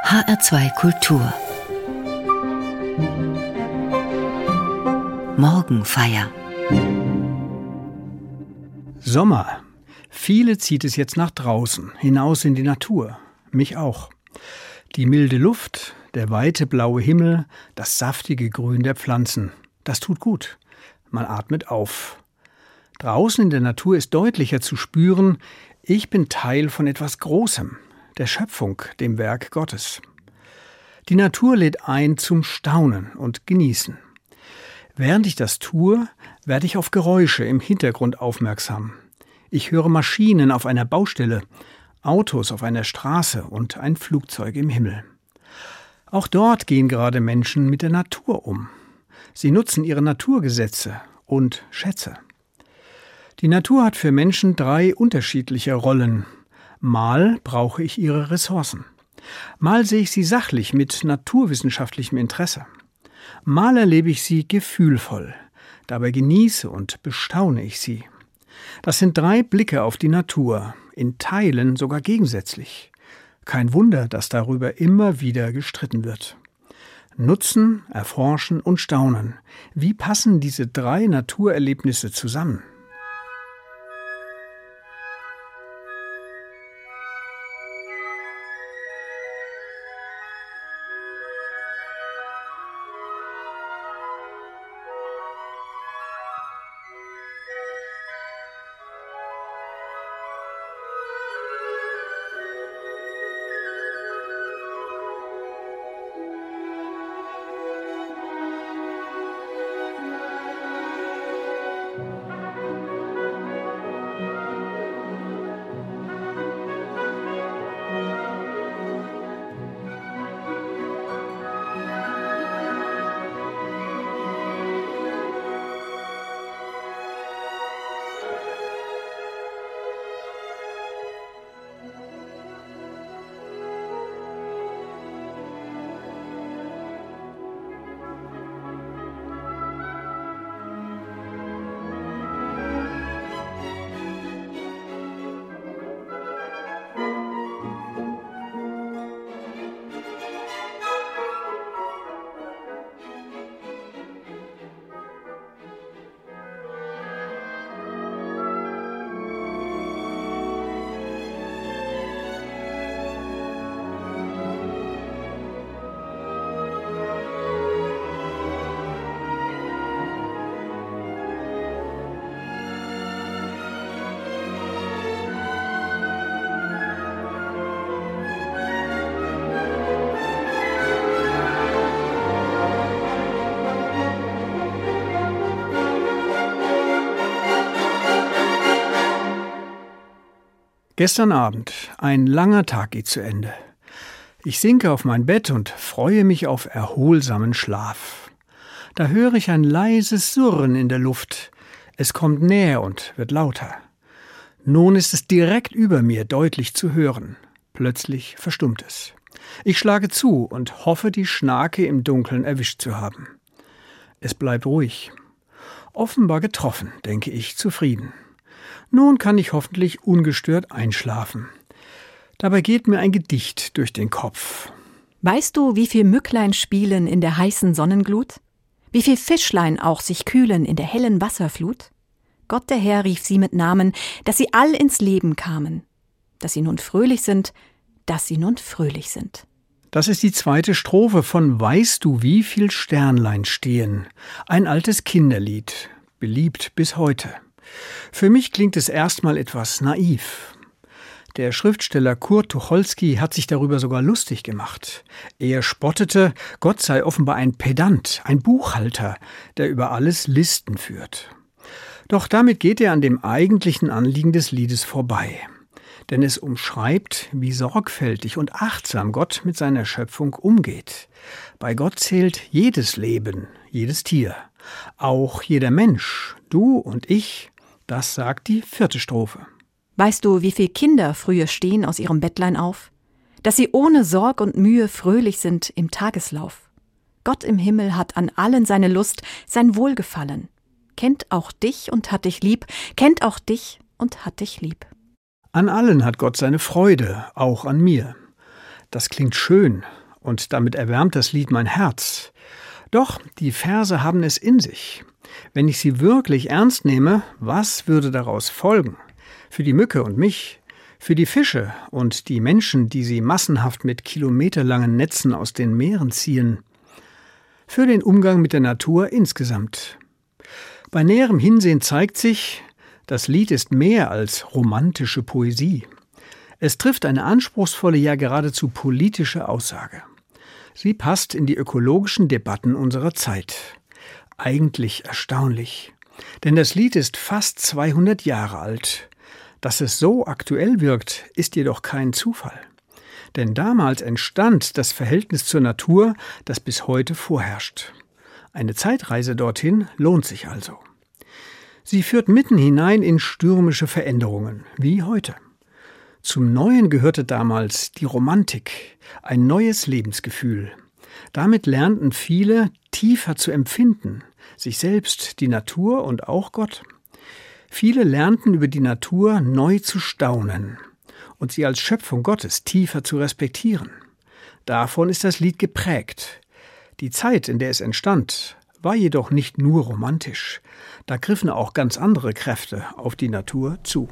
HR2 Kultur Morgenfeier. Sommer. Viele zieht es jetzt nach draußen, hinaus in die Natur. Mich auch. Die milde Luft, der weite blaue Himmel, das saftige Grün der Pflanzen. Das tut gut. Man atmet auf. Draußen in der Natur ist deutlicher zu spüren, ich bin Teil von etwas Großem, der Schöpfung, dem Werk Gottes. Die Natur lädt ein zum Staunen und Genießen. Während ich das tue, werde ich auf Geräusche im Hintergrund aufmerksam. Ich höre Maschinen auf einer Baustelle, Autos auf einer Straße und ein Flugzeug im Himmel. Auch dort gehen gerade Menschen mit der Natur um. Sie nutzen ihre Naturgesetze und Schätze. Die Natur hat für Menschen 3 unterschiedliche Rollen. Mal brauche ich ihre Ressourcen. Mal sehe ich sie sachlich mit naturwissenschaftlichem Interesse. Mal erlebe ich sie gefühlvoll. Dabei genieße und bestaune ich sie. Das sind 3 Blicke auf die Natur, in Teilen sogar gegensätzlich. Kein Wunder, dass darüber immer wieder gestritten wird. Nutzen, erforschen und staunen. Wie passen diese 3 Naturerlebnisse zusammen? Gestern Abend, ein langer Tag geht zu Ende. Ich sinke auf mein Bett und freue mich auf erholsamen Schlaf. Da höre ich ein leises Surren in der Luft. Es kommt näher und wird lauter. Nun ist es direkt über mir deutlich zu hören. Plötzlich verstummt es. Ich schlage zu und hoffe, die Schnake im Dunkeln erwischt zu haben. Es bleibt ruhig. Offenbar getroffen, denke ich, zufrieden. Nun kann ich hoffentlich ungestört einschlafen. Dabei geht mir ein Gedicht durch den Kopf. Weißt du, wie viel Mücklein spielen in der heißen Sonnenglut? Wie viel Fischlein auch sich kühlen in der hellen Wasserflut? Gott der Herr rief sie mit Namen, dass sie all ins Leben kamen. Dass sie nun fröhlich sind, dass sie nun fröhlich sind. Das ist die 2. Strophe von Weißt du, wie viel Sternlein stehen? Ein altes Kinderlied, beliebt bis heute. Für mich klingt es erstmal etwas naiv. Der Schriftsteller Kurt Tucholsky hat sich darüber sogar lustig gemacht. Er spottete, Gott sei offenbar ein Pedant, ein Buchhalter, der über alles Listen führt. Doch damit geht er an dem eigentlichen Anliegen des Liedes vorbei. Denn es umschreibt, wie sorgfältig und achtsam Gott mit seiner Schöpfung umgeht. Bei Gott zählt jedes Leben, jedes Tier, auch jeder Mensch, du und ich. Das sagt die 4. Strophe. Weißt du, wie viel Kinder früher stehen aus ihrem Bettlein auf? Dass sie ohne Sorg und Mühe fröhlich sind im Tageslauf. Gott im Himmel hat an allen seine Lust, sein Wohlgefallen. Kennt auch dich und hat dich lieb, kennt auch dich und hat dich lieb. An allen hat Gott seine Freude, auch an mir. Das klingt schön und damit erwärmt das Lied mein Herz. Doch die Verse haben es in sich. Wenn ich sie wirklich ernst nehme, was würde daraus folgen? Für die Mücke und mich, für die Fische und die Menschen, die sie massenhaft mit kilometerlangen Netzen aus den Meeren ziehen, für den Umgang mit der Natur insgesamt. Bei näherem Hinsehen zeigt sich, das Lied ist mehr als romantische Poesie. Es trifft eine anspruchsvolle, ja geradezu politische Aussage. Sie passt in die ökologischen Debatten unserer Zeit. Eigentlich erstaunlich, denn das Lied ist fast 200 Jahre alt. Dass es so aktuell wirkt, ist jedoch kein Zufall. Denn damals entstand das Verhältnis zur Natur, das bis heute vorherrscht. Eine Zeitreise dorthin lohnt sich also. Sie führt mitten hinein in stürmische Veränderungen, wie heute. Zum Neuen gehörte damals die Romantik, ein neues Lebensgefühl. Damit lernten viele, tiefer zu empfinden, sich selbst, die Natur und auch Gott. Viele lernten über die Natur neu zu staunen und sie als Schöpfung Gottes tiefer zu respektieren. Davon ist das Lied geprägt. Die Zeit, in der es entstand, war jedoch nicht nur romantisch. Da griffen auch ganz andere Kräfte auf die Natur zu.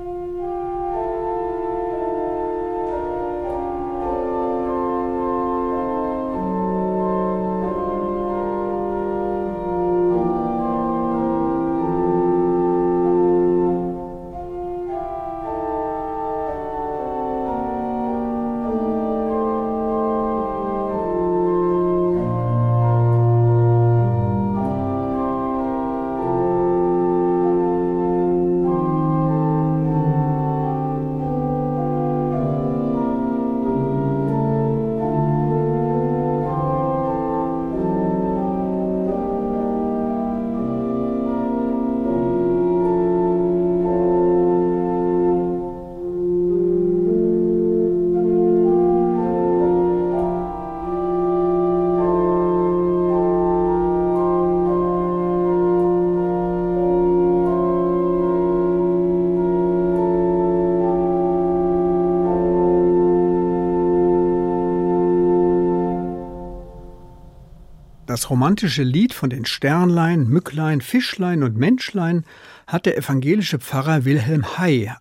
Das romantische Lied von den Sternlein, Mücklein, Fischlein und Menschlein hat der evangelische Pfarrer Wilhelm Hay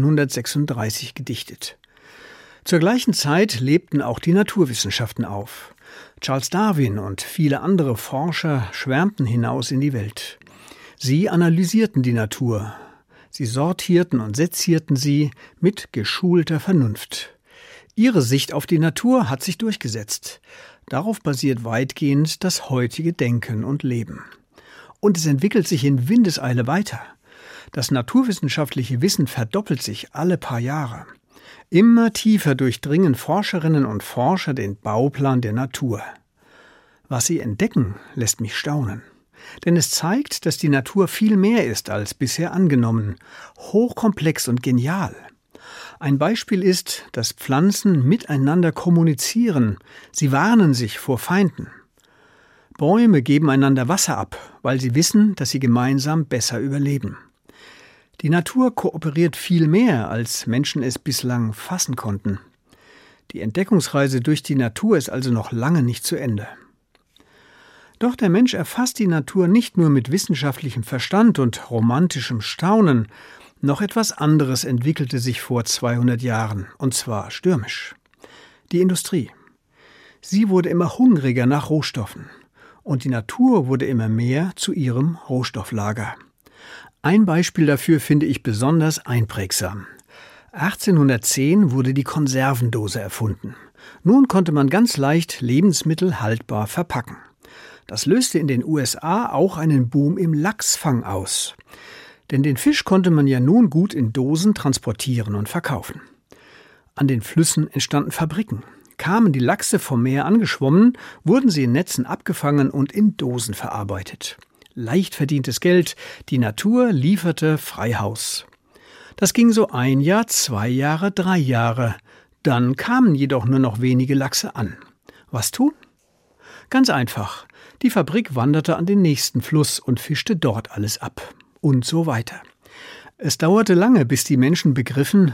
1836 gedichtet. Zur gleichen Zeit lebten auch die Naturwissenschaften auf. Charles Darwin und viele andere Forscher schwärmten hinaus in die Welt. Sie analysierten die Natur. Sie sortierten und sezierten sie mit geschulter Vernunft. Ihre Sicht auf die Natur hat sich durchgesetzt. Darauf basiert weitgehend das heutige Denken und Leben. Und es entwickelt sich in Windeseile weiter. Das naturwissenschaftliche Wissen verdoppelt sich alle paar Jahre. Immer tiefer durchdringen Forscherinnen und Forscher den Bauplan der Natur. Was sie entdecken, lässt mich staunen. Denn es zeigt, dass die Natur viel mehr ist als bisher angenommen, hochkomplex und genial. Ein Beispiel ist, dass Pflanzen miteinander kommunizieren. Sie warnen sich vor Feinden. Bäume geben einander Wasser ab, weil sie wissen, dass sie gemeinsam besser überleben. Die Natur kooperiert viel mehr, als Menschen es bislang fassen konnten. Die Entdeckungsreise durch die Natur ist also noch lange nicht zu Ende. Doch der Mensch erfasst die Natur nicht nur mit wissenschaftlichem Verstand und romantischem Staunen. Noch etwas anderes entwickelte sich vor 200 Jahren, und zwar stürmisch. Die Industrie. Sie wurde immer hungriger nach Rohstoffen, und die Natur wurde immer mehr zu ihrem Rohstofflager. Ein Beispiel dafür finde ich besonders einprägsam. 1810 wurde die Konservendose erfunden. Nun konnte man ganz leicht Lebensmittel haltbar verpacken. Das löste in den USA auch einen Boom im Lachsfang aus. Denn den Fisch konnte man ja nun gut in Dosen transportieren und verkaufen. An den Flüssen entstanden Fabriken. Kamen die Lachse vom Meer angeschwommen, wurden sie in Netzen abgefangen und in Dosen verarbeitet. Leicht verdientes Geld, die Natur lieferte Freihaus. Das ging so 1 Jahr, 2 Jahre, 3 Jahre. Dann kamen jedoch nur noch wenige Lachse an. Was tun? Ganz einfach. Die Fabrik wanderte an den nächsten Fluss und fischte dort alles ab. Und so weiter. Es dauerte lange, bis die Menschen begriffen,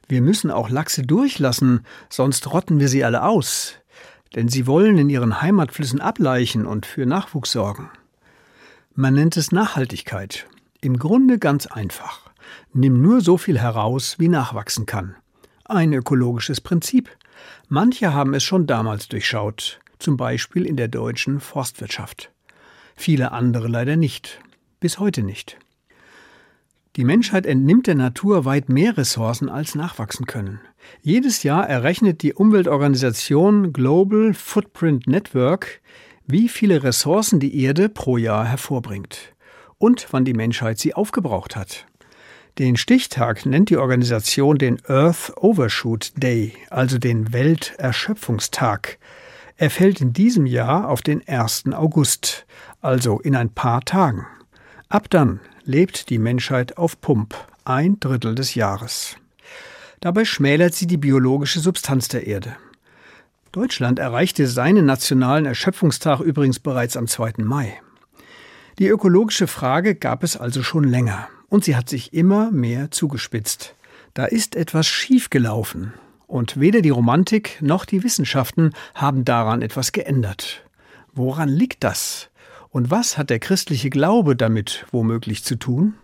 Wir müssen auch Lachse durchlassen, sonst rotten wir sie alle aus. Denn sie wollen in ihren Heimatflüssen ablaichen und für Nachwuchs sorgen. Man nennt es Nachhaltigkeit. Im Grunde ganz einfach. Nimm nur so viel heraus, wie nachwachsen kann. Ein ökologisches Prinzip. Manche haben es schon damals durchschaut, zum Beispiel in der deutschen Forstwirtschaft. Viele andere leider nicht. Bis heute nicht. Die Menschheit entnimmt der Natur weit mehr Ressourcen, als nachwachsen können. Jedes Jahr errechnet die Umweltorganisation Global Footprint Network, wie viele Ressourcen die Erde pro Jahr hervorbringt und wann die Menschheit sie aufgebraucht hat. Den Stichtag nennt die Organisation den Earth Overshoot Day, also den Welterschöpfungstag. Er fällt in diesem Jahr auf den 1. August, also in ein paar Tagen. Ab dann lebt die Menschheit auf Pump, 1/3 des Jahres. Dabei schmälert sie die biologische Substanz der Erde. Deutschland erreichte seinen nationalen Erschöpfungstag übrigens bereits am 2. Mai. Die ökologische Frage gab es also schon länger und sie hat sich immer mehr zugespitzt. Da ist etwas schiefgelaufen und weder die Romantik noch die Wissenschaften haben daran etwas geändert. Woran liegt das? Und was hat der christliche Glaube damit womöglich zu tun?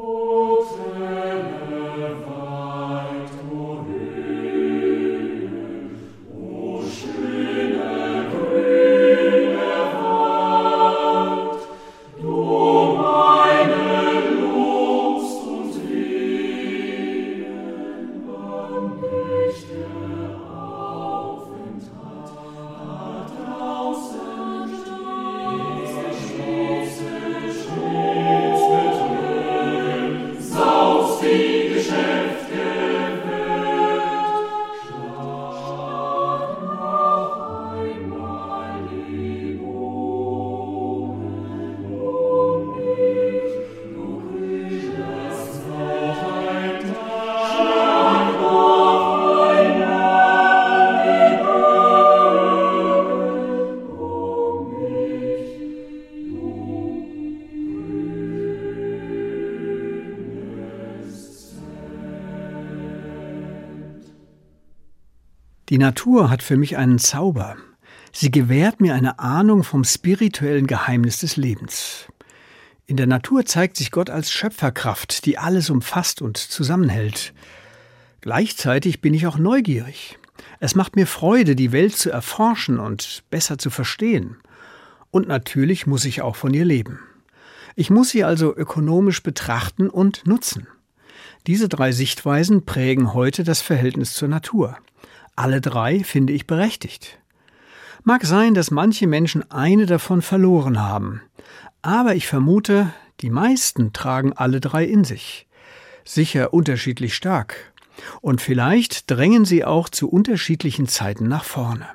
Die Natur hat für mich einen Zauber. Sie gewährt mir eine Ahnung vom spirituellen Geheimnis des Lebens. In der Natur zeigt sich Gott als Schöpferkraft, die alles umfasst und zusammenhält. Gleichzeitig bin ich auch neugierig. Es macht mir Freude, die Welt zu erforschen und besser zu verstehen. Und natürlich muss ich auch von ihr leben. Ich muss sie also ökonomisch betrachten und nutzen. Diese 3 Sichtweisen prägen heute das Verhältnis zur Natur. Alle 3 finde ich berechtigt. Mag sein, dass manche Menschen eine davon verloren haben, aber ich vermute, die meisten tragen alle 3 in sich. Sicher unterschiedlich stark. Und vielleicht drängen sie auch zu unterschiedlichen Zeiten nach vorne.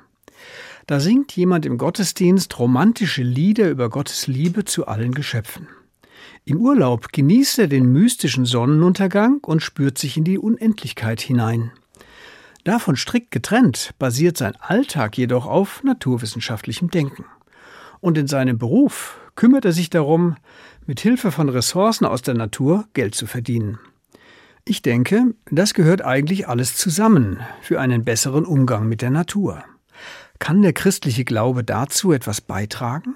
Da singt jemand im Gottesdienst romantische Lieder über Gottes Liebe zu allen Geschöpfen. Im Urlaub genießt er den mystischen Sonnenuntergang und spürt sich in die Unendlichkeit hinein. Davon strikt getrennt basiert sein Alltag jedoch auf naturwissenschaftlichem Denken. Und in seinem Beruf kümmert er sich darum, mit Hilfe von Ressourcen aus der Natur Geld zu verdienen. Ich denke, das gehört eigentlich alles zusammen für einen besseren Umgang mit der Natur. Kann der christliche Glaube dazu etwas beitragen?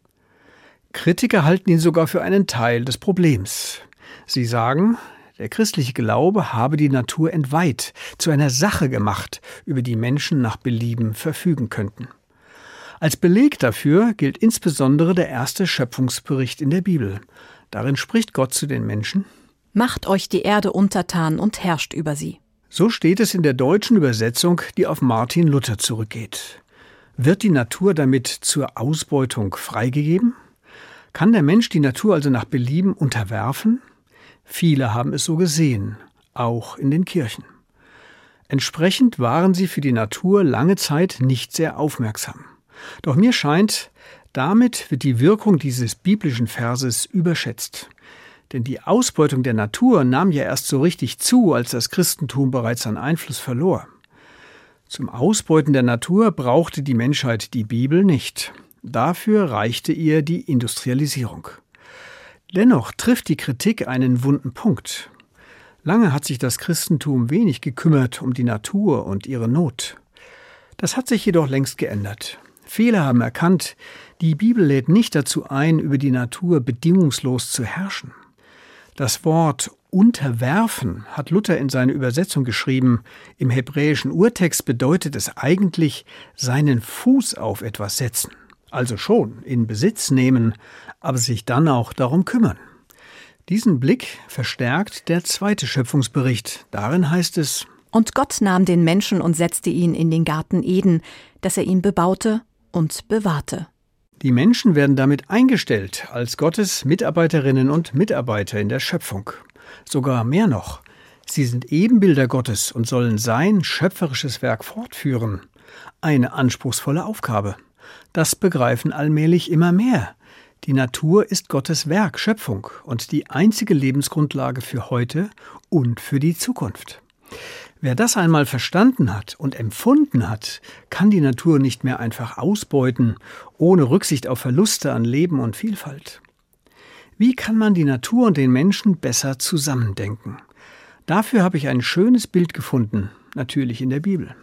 Kritiker halten ihn sogar für einen Teil des Problems. Sie sagen, der christliche Glaube habe die Natur entweiht, zu einer Sache gemacht, über die Menschen nach Belieben verfügen könnten. Als Beleg dafür gilt insbesondere der erste Schöpfungsbericht in der Bibel. Darin spricht Gott zu den Menschen: Macht euch die Erde untertan und herrscht über sie. So steht es in der deutschen Übersetzung, die auf Martin Luther zurückgeht. Wird die Natur damit zur Ausbeutung freigegeben? Kann der Mensch die Natur also nach Belieben unterwerfen? Viele haben es so gesehen, auch in den Kirchen. Entsprechend waren sie für die Natur lange Zeit nicht sehr aufmerksam. Doch mir scheint, damit wird die Wirkung dieses biblischen Verses überschätzt. Denn die Ausbeutung der Natur nahm ja erst so richtig zu, als das Christentum bereits an Einfluss verlor. Zum Ausbeuten der Natur brauchte die Menschheit die Bibel nicht. Dafür reichte ihr die Industrialisierung. Dennoch trifft die Kritik einen wunden Punkt. Lange hat sich das Christentum wenig gekümmert um die Natur und ihre Not. Das hat sich jedoch längst geändert. Viele haben erkannt, die Bibel lädt nicht dazu ein, über die Natur bedingungslos zu herrschen. Das Wort unterwerfen hat Luther in seine Übersetzung geschrieben. Im hebräischen Urtext bedeutet es eigentlich seinen Fuß auf etwas setzen. Also schon in Besitz nehmen, aber sich dann auch darum kümmern. Diesen Blick verstärkt der zweite Schöpfungsbericht. Darin heißt es: Und Gott nahm den Menschen und setzte ihn in den Garten Eden, dass er ihn bebaute und bewahrte. Die Menschen werden damit eingestellt als Gottes Mitarbeiterinnen und Mitarbeiter in der Schöpfung. Sogar mehr noch. Sie sind Ebenbilder Gottes und sollen sein schöpferisches Werk fortführen. Eine anspruchsvolle Aufgabe. Das begreifen allmählich immer mehr. Die Natur ist Gottes Werk, Schöpfung und die einzige Lebensgrundlage für heute und für die Zukunft. Wer das einmal verstanden hat und empfunden hat, kann die Natur nicht mehr einfach ausbeuten, ohne Rücksicht auf Verluste an Leben und Vielfalt. Wie kann man die Natur und den Menschen besser zusammendenken? Dafür habe ich ein schönes Bild gefunden, natürlich in der Bibel.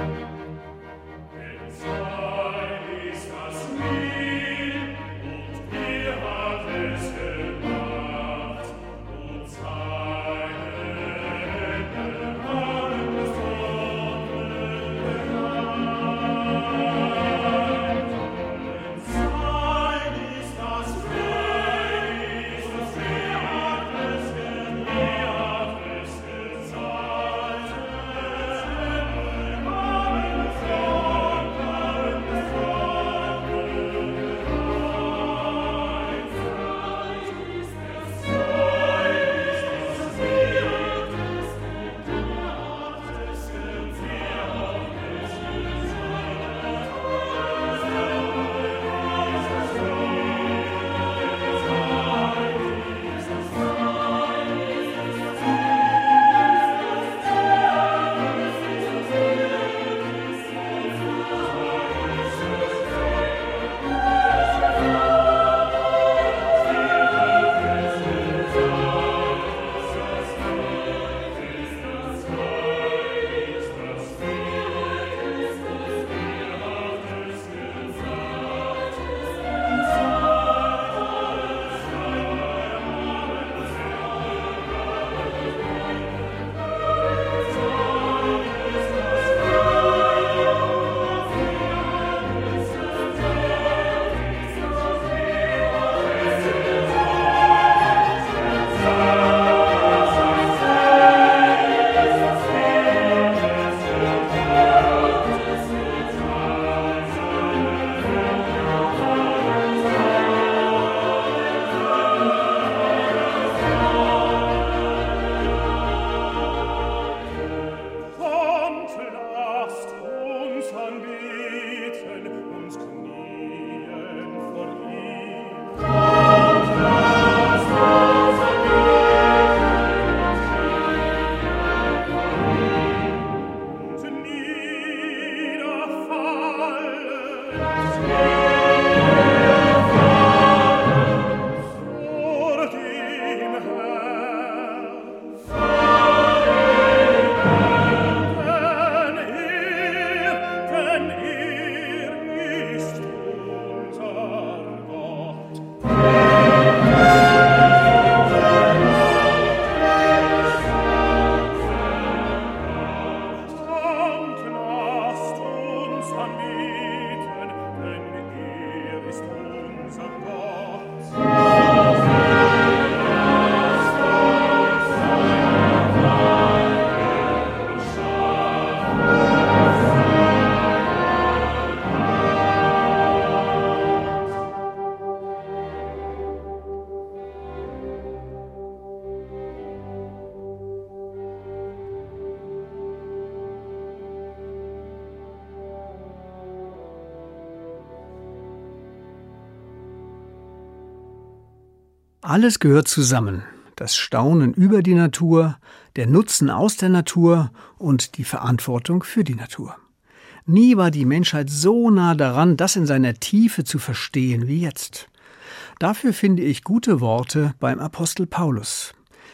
Alles gehört zusammen. Das Staunen über die Natur, der Nutzen aus der Natur und die Verantwortung für die Natur. Nie war die Menschheit so nah daran, das in seiner Tiefe zu verstehen wie jetzt. Dafür finde ich gute Worte beim Apostel Paulus.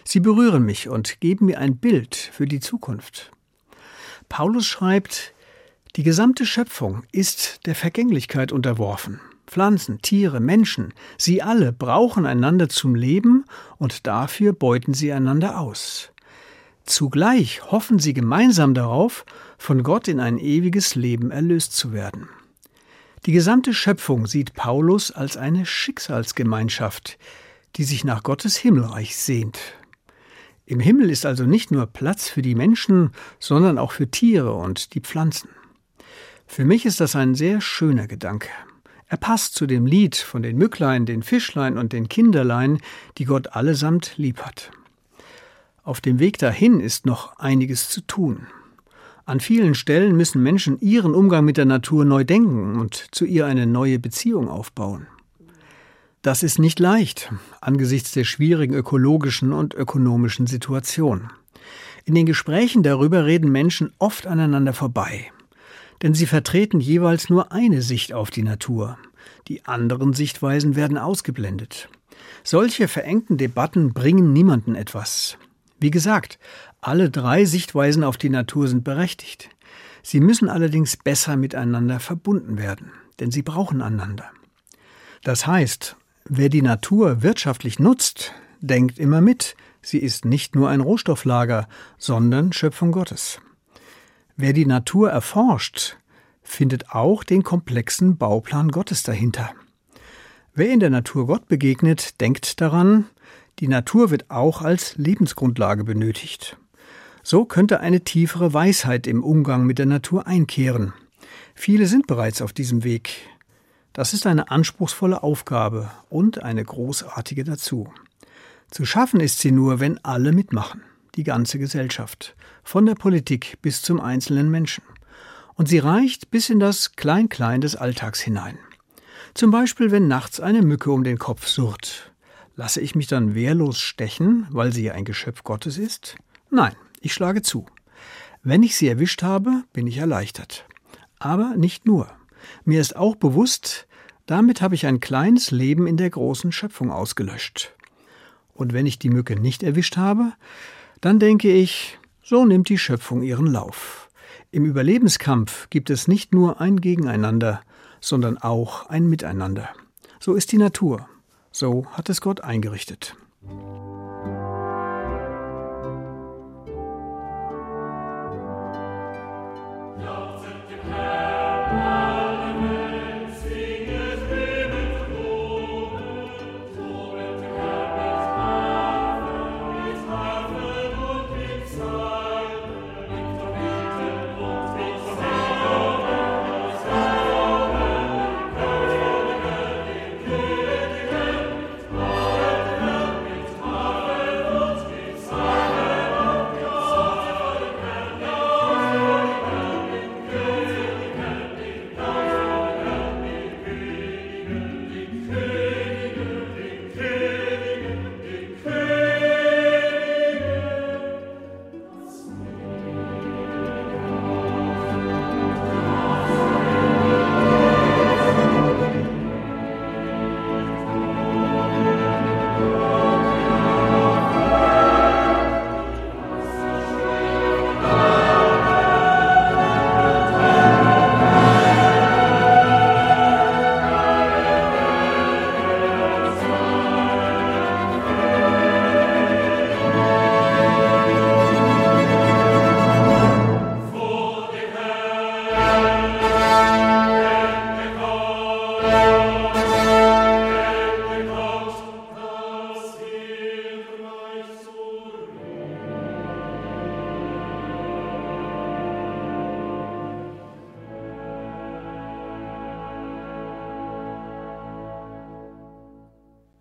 Sie berühren mich und geben mir ein Bild für die Zukunft. Paulus schreibt, die gesamte Schöpfung ist der Vergänglichkeit unterworfen. Pflanzen, Tiere, Menschen, sie alle brauchen einander zum Leben und dafür beuten sie einander aus. Zugleich hoffen sie gemeinsam darauf, von Gott in ein ewiges Leben erlöst zu werden. Die gesamte Schöpfung sieht Paulus als eine Schicksalsgemeinschaft, die sich nach Gottes Himmelreich sehnt. Im Himmel ist also nicht nur Platz für die Menschen, sondern auch für Tiere und die Pflanzen. Für mich ist das ein sehr schöner Gedanke. Er passt zu dem Lied von den Mücklein, den Fischlein und den Kinderlein, die Gott allesamt lieb hat. Auf dem Weg dahin ist noch einiges zu tun. An vielen Stellen müssen Menschen ihren Umgang mit der Natur neu denken und zu ihr eine neue Beziehung aufbauen. Das ist nicht leicht angesichts der schwierigen ökologischen und ökonomischen Situation. In den Gesprächen darüber reden Menschen oft aneinander vorbei, denn sie vertreten jeweils nur eine Sicht auf die Natur. Die anderen Sichtweisen werden ausgeblendet. Solche verengten Debatten bringen niemanden etwas. Wie gesagt, alle 3 Sichtweisen auf die Natur sind berechtigt. Sie müssen allerdings besser miteinander verbunden werden, denn sie brauchen einander. Das heißt, wer die Natur wirtschaftlich nutzt, denkt immer mit, sie ist nicht nur ein Rohstofflager, sondern Schöpfung Gottes. Wer die Natur erforscht, findet auch den komplexen Bauplan Gottes dahinter. Wer in der Natur Gott begegnet, denkt daran, die Natur wird auch als Lebensgrundlage benötigt. So könnte eine tiefere Weisheit im Umgang mit der Natur einkehren. Viele sind bereits auf diesem Weg. Das ist eine anspruchsvolle Aufgabe und eine großartige dazu. Zu schaffen ist sie nur, wenn alle mitmachen, die ganze Gesellschaft, von der Politik bis zum einzelnen Menschen. Und sie reicht bis in das Klein-Klein des Alltags hinein. Zum Beispiel, wenn nachts eine Mücke um den Kopf surrt. Lasse ich mich dann wehrlos stechen, weil sie ja ein Geschöpf Gottes ist? Nein, ich schlage zu. Wenn ich sie erwischt habe, bin ich erleichtert. Aber nicht nur. Mir ist auch bewusst, damit habe ich ein kleines Leben in der großen Schöpfung ausgelöscht. Und wenn ich die Mücke nicht erwischt habe, dann denke ich, so nimmt die Schöpfung ihren Lauf. Im Überlebenskampf gibt es nicht nur ein Gegeneinander, sondern auch ein Miteinander. So ist die Natur. So hat es Gott eingerichtet.